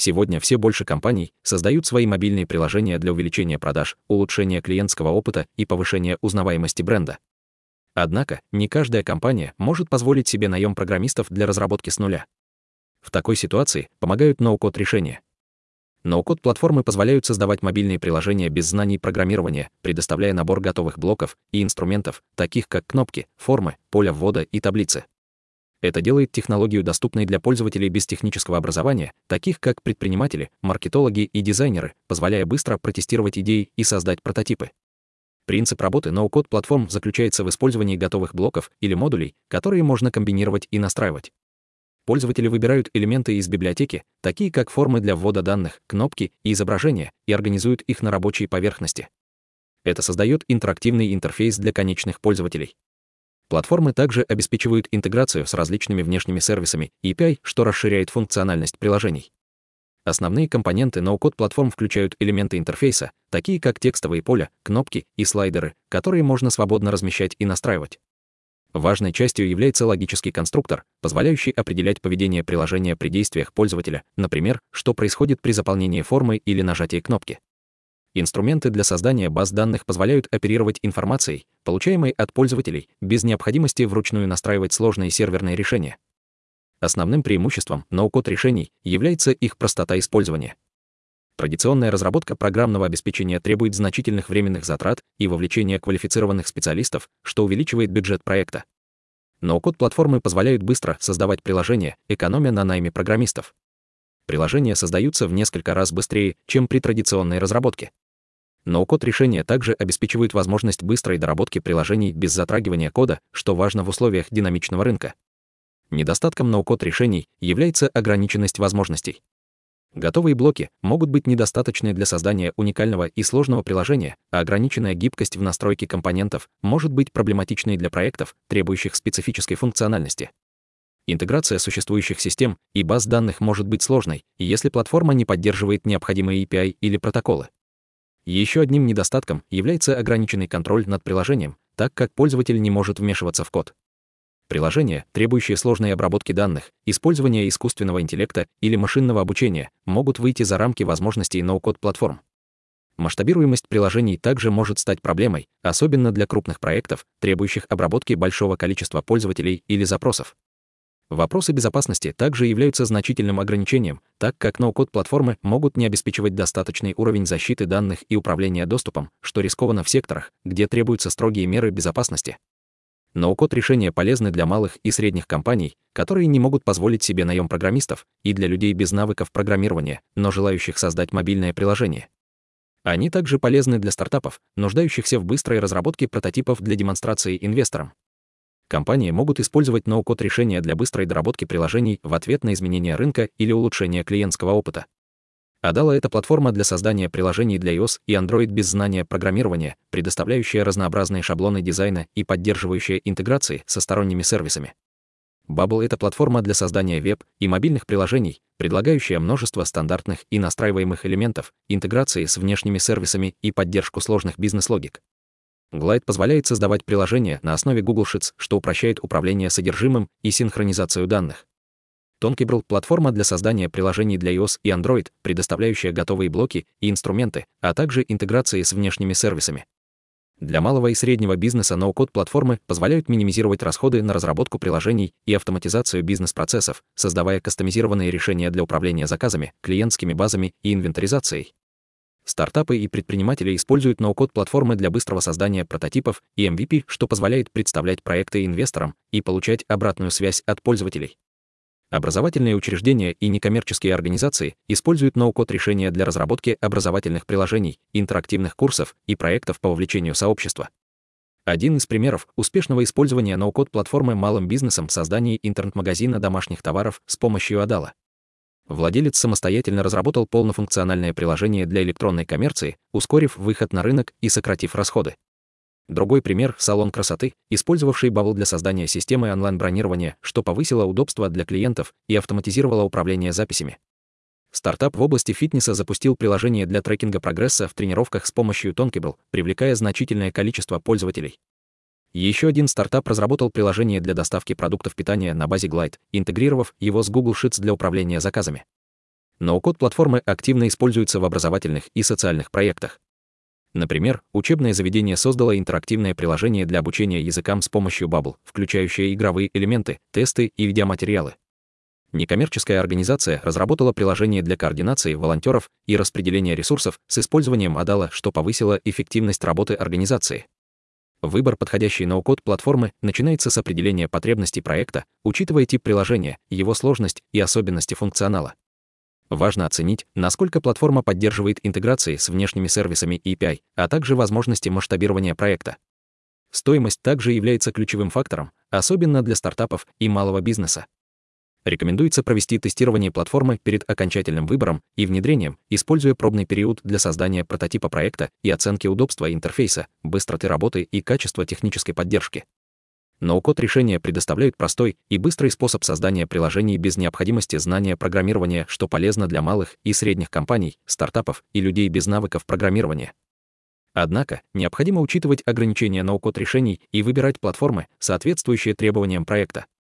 Сегодня все больше компаний создают свои мобильные приложения для увеличения продаж, улучшения клиентского опыта и повышения узнаваемости бренда. Однако, не каждая компания может позволить себе наем программистов для разработки с нуля. В такой ситуации помогают ноу-код решения. Ноу-код-платформы позволяют создавать мобильные приложения без знаний программирования, предоставляя набор готовых блоков и инструментов, таких как кнопки, формы, поля ввода и таблицы. Это делает технологию доступной для пользователей без технического образования, таких как предприниматели, маркетологи и дизайнеры, позволяя быстро протестировать идеи и создать прототипы. Принцип работы ноу-код-платформ заключается в использовании готовых блоков или модулей, которые можно комбинировать и настраивать. Пользователи выбирают элементы из библиотеки, такие как формы для ввода данных, кнопки и изображения, и организуют их на рабочей поверхности. Это создает интерактивный интерфейс для конечных пользователей. Платформы также обеспечивают интеграцию с различными внешними сервисами API, что расширяет функциональность приложений. Основные компоненты ноу-код-платформ включают элементы интерфейса, такие как текстовые поля, кнопки и слайдеры, которые можно свободно размещать и настраивать. Важной частью является логический конструктор, позволяющий определять поведение приложения при действиях пользователя, например, что происходит при заполнении формы или нажатии кнопки. Инструменты для создания баз данных позволяют оперировать информацией, получаемой от пользователей, без необходимости вручную настраивать сложные серверные решения. Основным преимуществом ноу-код решений является их простота использования. Традиционная разработка программного обеспечения требует значительных временных затрат и вовлечения квалифицированных специалистов, что увеличивает бюджет проекта. Ноу-код-платформы позволяют быстро создавать приложения, экономя на найме программистов. Приложения создаются в несколько раз быстрее, чем при традиционной разработке. Ноу-код решения также обеспечивают возможность быстрой доработки приложений без затрагивания кода, что важно в условиях динамичного рынка. Недостатком ноу-код решений является ограниченность возможностей. Готовые блоки могут быть недостаточны для создания уникального и сложного приложения, а ограниченная гибкость в настройке компонентов может быть проблематичной для проектов, требующих специфической функциональности. Интеграция существующих систем и баз данных может быть сложной, если платформа не поддерживает необходимые API или протоколы. Еще одним недостатком является ограниченный контроль над приложением, так как пользователь не может вмешиваться в код. Приложения, требующие сложной обработки данных, использования искусственного интеллекта или машинного обучения, могут выйти за рамки возможностей ноу-код-платформ. Масштабируемость приложений также может стать проблемой, особенно для крупных проектов, требующих обработки большого количества пользователей или запросов. Вопросы безопасности также являются значительным ограничением, так как ноу-код-платформы могут не обеспечивать достаточный уровень защиты данных и управления доступом, что рискованно в секторах, где требуются строгие меры безопасности. Ноу-код решения полезны для малых и средних компаний, которые не могут позволить себе наем программистов, и для людей без навыков программирования, но желающих создать мобильное приложение. Они также полезны для стартапов, нуждающихся в быстрой разработке прототипов для демонстрации инвесторам. Компании могут использовать ноу-код решения для быстрой доработки приложений в ответ на изменения рынка или улучшение клиентского опыта. Adala — это платформа для создания приложений для iOS и Android без знания программирования, предоставляющая разнообразные шаблоны дизайна и поддерживающая интеграции со сторонними сервисами. Bubble — это платформа для создания веб- и мобильных приложений, предлагающая множество стандартных и настраиваемых элементов, интеграции с внешними сервисами и поддержку сложных бизнес-логик. Glide позволяет создавать приложения на основе Google Sheets, что упрощает управление содержимым и синхронизацию данных. Tonkable — платформа для создания приложений для iOS и Android, предоставляющая готовые блоки и инструменты, а также интеграции с внешними сервисами. Для малого и среднего бизнеса ноу-код-платформы позволяют минимизировать расходы на разработку приложений и автоматизацию бизнес-процессов, создавая кастомизированные решения для управления заказами, клиентскими базами и инвентаризацией. Стартапы и предприниматели используют ноу-код-платформы для быстрого создания прототипов и MVP, что позволяет представлять проекты инвесторам и получать обратную связь от пользователей. Образовательные учреждения и некоммерческие организации используют ноу-код решения для разработки образовательных приложений, интерактивных курсов и проектов по вовлечению сообщества. Один из примеров успешного использования ноу-код-платформы малым бизнесом в создании интернет-магазина домашних товаров с помощью Adala. Владелец самостоятельно разработал полнофункциональное приложение для электронной коммерции, ускорив выход на рынок и сократив расходы. Другой пример — салон красоты, использовавший Bubble для создания системы онлайн-бронирования, что повысило удобство для клиентов и автоматизировало управление записями. Стартап в области фитнеса запустил приложение для трекинга прогресса в тренировках с помощью Tonkable, привлекая значительное количество пользователей. Еще один стартап разработал приложение для доставки продуктов питания на базе Glide, интегрировав его с Google Sheets для управления заказами. Ноу-код платформы активно используются в образовательных и социальных проектах. Например, учебное заведение создало интерактивное приложение для обучения языкам с помощью Babbel, включающее игровые элементы, тесты и видеоматериалы. Некоммерческая организация разработала приложение для координации волонтеров и распределения ресурсов с использованием Adala, что повысило эффективность работы организации. Выбор подходящей ноу-код платформы начинается с определения потребностей проекта, учитывая тип приложения, его сложность и особенности функционала. Важно оценить, насколько платформа поддерживает интеграции с внешними сервисами и API, а также возможности масштабирования проекта. Стоимость также является ключевым фактором, особенно для стартапов и малого бизнеса. Рекомендуется провести тестирование платформы перед окончательным выбором и внедрением, используя пробный период для создания прототипа проекта и оценки удобства интерфейса, быстроты работы и качества технической поддержки. Ноу-код решения предоставляют простой и быстрый способ создания приложений без необходимости знания программирования, что полезно для малых и средних компаний, стартапов и людей без навыков программирования. Однако, необходимо учитывать ограничения ноу-код решений и выбирать платформы, соответствующие требованиям проекта.